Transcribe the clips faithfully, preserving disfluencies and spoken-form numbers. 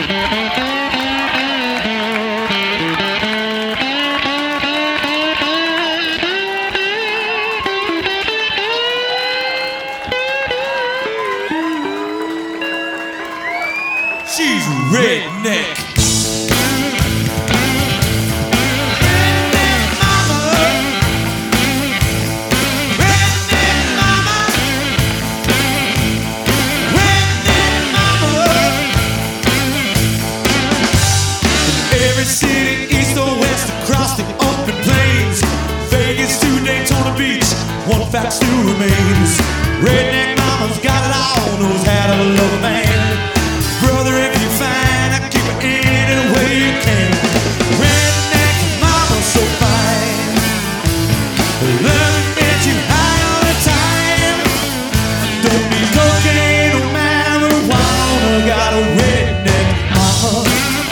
She's redneck. Every city, east or west, across the open plains, Vegas to Daytona Beach, one fact still remains: redneck mama's got it all, knows how to love a man. Brother, if you find, I keep it any way you can. Redneck mama's so fine, loving at you high all the time. Don't need cocaine or marijuana, got a redneck mama.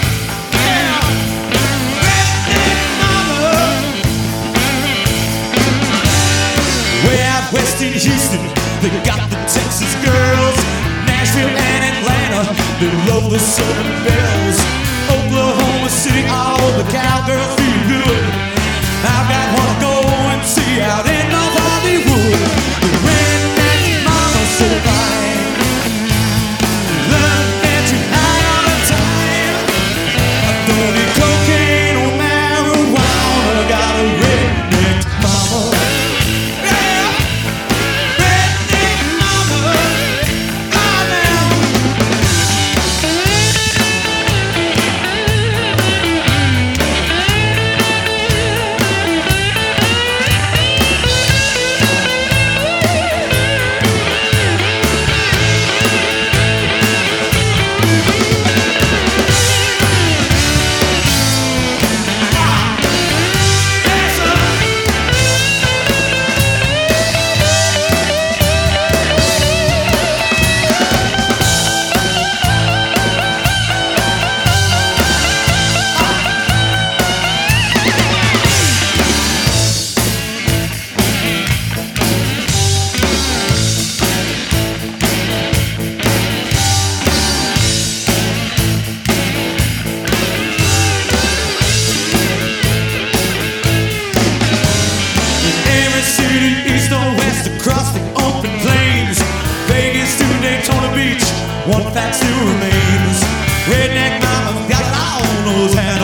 Way out west in Houston, they got the Texas girls. Nashville and Atlanta, they love the Southern bells. Oklahoma City, all the cowgirls feel good. I've got one to go and see out in North Hollywood. The redneck mama's so fine, love at you high all the time. I don't need cocaine or marijuana, got a redneck mama. East or west, across the open plains, Vegas to Daytona Beach, one fact still remains: redneck mama's got it all, knows how